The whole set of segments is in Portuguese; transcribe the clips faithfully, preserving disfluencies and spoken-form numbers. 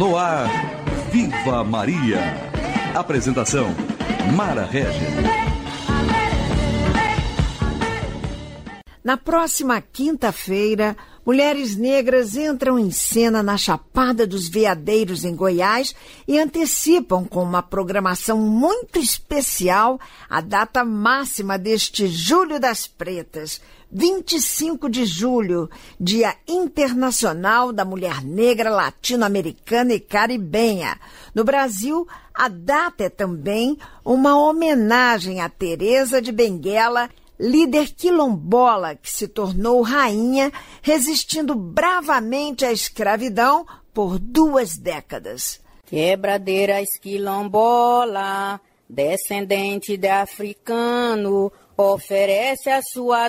No ar, Viva Maria. Apresentação, Mara Regia. Na próxima quinta-feira, mulheres negras entram em cena na Chapada dos Veadeiros, em Goiás, e antecipam com uma programação muito especial a data máxima deste Julho das Pretas, vinte e cinco de julho, Dia Internacional da Mulher Negra, Latino-Americana e Caribenha. No Brasil, a data é também uma homenagem a Teresa de Benguela, líder quilombola que se tornou rainha, resistindo bravamente à escravidão por duas décadas. Quebradeiras quilombola, descendente de africano, oferece a sua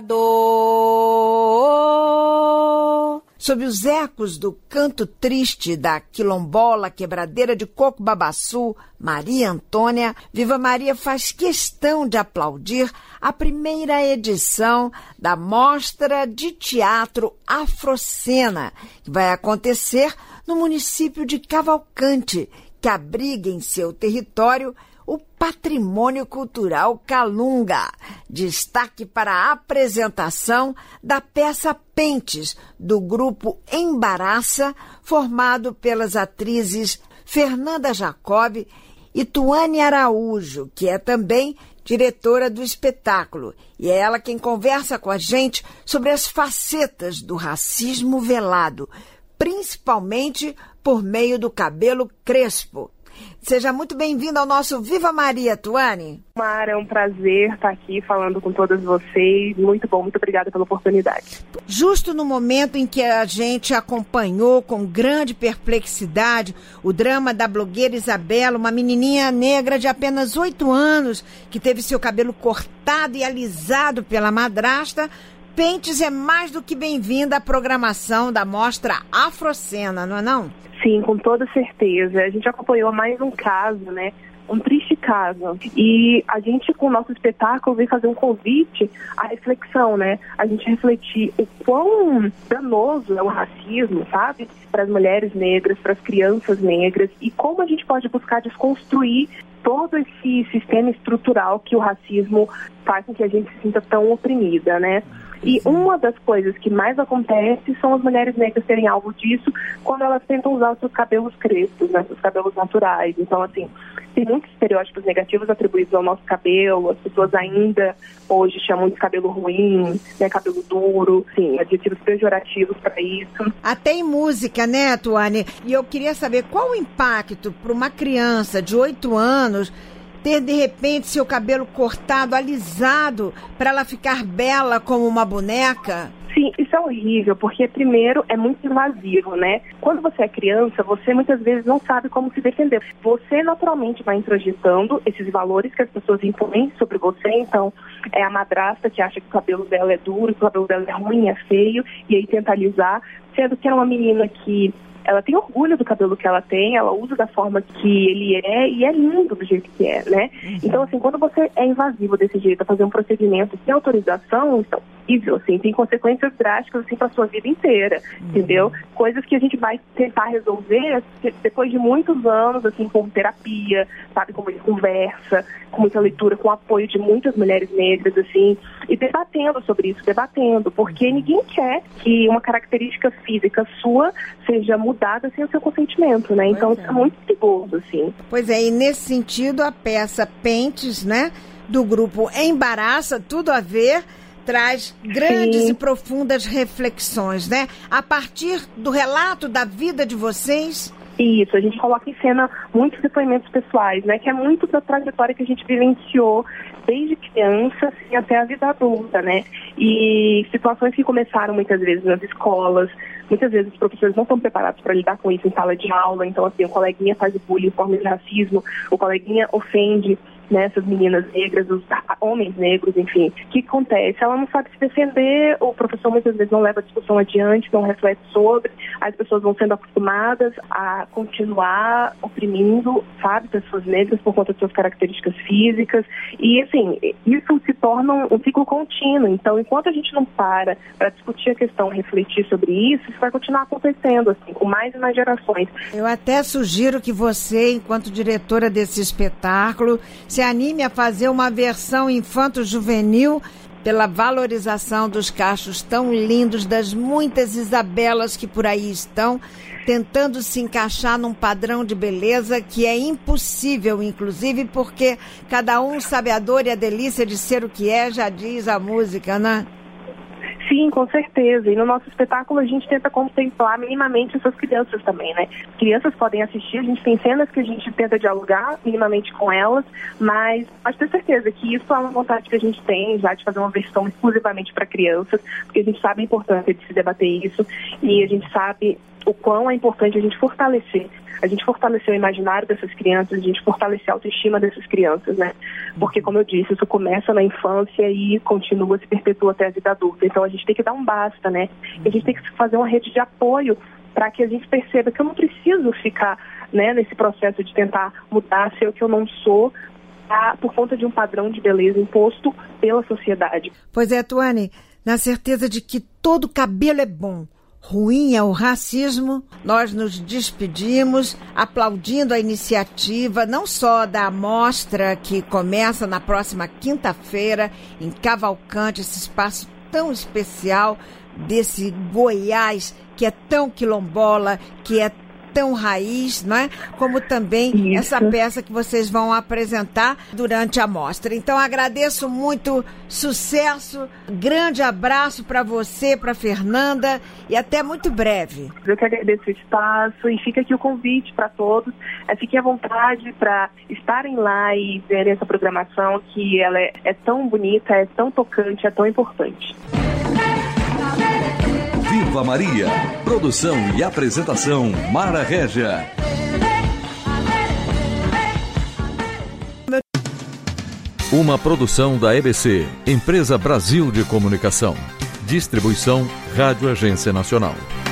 dor. Sob os ecos do canto triste da quilombola quebradeira de Coco Babaçu, Maria Antônia, Viva Maria faz questão de aplaudir a primeira edição da Mostra de Teatro Afrocena, que vai acontecer no município de Cavalcante, que abriga em seu território o patrimônio cultural Calunga. Destaque para a apresentação da peça Pentes, do grupo Embaraça, formado pelas atrizes Fernanda Jacob e Tuane Araújo, que é também diretora do espetáculo. E é ela quem conversa com a gente sobre as facetas do racismo velado, principalmente por meio do cabelo crespo. Seja muito bem-vindo ao nosso Viva Maria, Tuane. Mara, é um prazer estar aqui falando com todas vocês. Muito bom, muito obrigada pela oportunidade. Justo no momento em que a gente acompanhou com grande perplexidade o drama da blogueira Isabela, uma menininha negra de apenas oito anos que teve seu cabelo cortado e alisado pela madrasta, Pentes é mais do que bem-vinda à programação da Mostra Afrocena, não é não? Sim, com toda certeza. A gente acompanhou mais um caso, né? Um triste caso. E a gente, com o nosso espetáculo, veio fazer um convite à reflexão, né? A gente refletir o quão danoso é o racismo, sabe? Para as mulheres negras, para as crianças negras, e como a gente pode buscar desconstruir todo esse sistema estrutural que o racismo faz com que a gente se sinta tão oprimida, né? E uma das coisas que mais acontece são as mulheres negras terem alvo disso quando elas tentam usar os seus cabelos crespos, né, seus cabelos naturais. Então, assim, tem muitos estereótipos negativos atribuídos ao nosso cabelo. As pessoas ainda hoje chamam de cabelo ruim, né, cabelo duro, sim, adjetivos pejorativos para isso. Até em música, né, Tuane? E eu queria saber qual o impacto para uma criança de oito anos ter, de repente, seu cabelo cortado, alisado, para ela ficar bela como uma boneca? Sim, isso é horrível, porque primeiro é muito invasivo, né? Quando você é criança, você muitas vezes não sabe como se defender. Você naturalmente vai introjetando esses valores que as pessoas impõem sobre você. Então, é a madrasta que acha que o cabelo dela é duro, que o cabelo dela é ruim, é feio, e aí tenta alisar, sendo que é uma menina que ela tem orgulho do cabelo que ela tem, ela usa da forma que ele é e é lindo do jeito que é, né? Uhum. Então, assim, quando você é invasivo desse jeito, a fazer um procedimento sem autorização, então, horrível, assim, tem consequências drásticas, assim, para a sua vida inteira, uhum. entendeu? Coisas que a gente vai tentar resolver depois de muitos anos, assim, com terapia, sabe, com muita conversa, com muita leitura, com o apoio de muitas mulheres negras, assim, e debatendo sobre isso, debatendo, porque uhum. ninguém quer que uma característica física sua seja mudada sem o seu consentimento, né? Então, pois isso é. é muito perigoso, assim. Pois é, e nesse sentido, a peça Pentes, né, do grupo Embaraça, tudo a ver, traz grandes Sim. e profundas reflexões, né? A partir do relato da vida de vocês. Isso, a gente coloca em cena muitos depoimentos pessoais, né? Que é muito da trajetória que a gente vivenciou desde criança assim, até a vida adulta, né? E situações que começaram muitas vezes nas escolas, muitas vezes os professores não estão preparados para lidar com isso em sala de aula, então assim, o coleguinha faz bullying em forma de racismo, o coleguinha ofende né, essas meninas negras, os homens negros, enfim. O que acontece? Ela não sabe se defender, o professor muitas vezes não leva a discussão adiante, não reflete sobre, as pessoas vão sendo acostumadas a continuar oprimindo, sabe, pessoas negras por conta de suas características físicas, e assim, isso se torna um, um ciclo contínuo. Então, enquanto a gente não para para discutir a questão, refletir sobre isso, isso vai continuar acontecendo, assim, com mais e mais gerações. Eu até sugiro que você, enquanto diretora desse espetáculo, se anime a fazer uma versão infanto-juvenil pela valorização dos cachos tão lindos, das muitas Isabelas que por aí estão, tentando se encaixar num padrão de beleza que é impossível, inclusive, porque cada um sabe a dor e a delícia de ser o que é, já diz a música, né? Sim, com certeza. E no nosso espetáculo a gente tenta contemplar minimamente essas crianças também, né? Crianças podem assistir, a gente tem cenas que a gente tenta dialogar minimamente com elas, mas pode ter certeza que isso é uma vontade que a gente tem já de fazer uma versão exclusivamente para crianças, porque a gente sabe a importância de se debater isso e a gente sabe o quão é importante a gente fortalecer. A gente fortalecer o imaginário dessas crianças, a gente fortalecer a autoestima dessas crianças, né? Porque, como eu disse, isso começa na infância e continua, se perpetua até a vida adulta. Então, a gente tem que dar um basta, né? E a gente tem que fazer uma rede de apoio para que a gente perceba que eu não preciso ficar, né, nesse processo de tentar mudar, ser o que eu não sou, tá, por conta de um padrão de beleza imposto pela sociedade. Pois é, Tuane, na certeza de que todo cabelo é bom, ruim é o racismo, nós nos despedimos aplaudindo a iniciativa não só da mostra que começa na próxima quinta-feira em Cavalcante, esse espaço tão especial desse Goiás que é tão quilombola, que é tão raiz, não é? Como também Isso. essa peça que vocês vão apresentar durante a mostra. Então, agradeço muito, sucesso, grande abraço para você, para Fernanda, e até muito breve. Eu que agradeço o espaço e fica aqui o convite para todos. É, fiquem à vontade para estarem lá e verem essa programação, que ela é, é tão bonita, é tão tocante, é tão importante. Viva Maria! Produção e apresentação Mara Régia. Uma produção da E B C, Empresa Brasil de Comunicação. Distribuição Rádio Agência Nacional.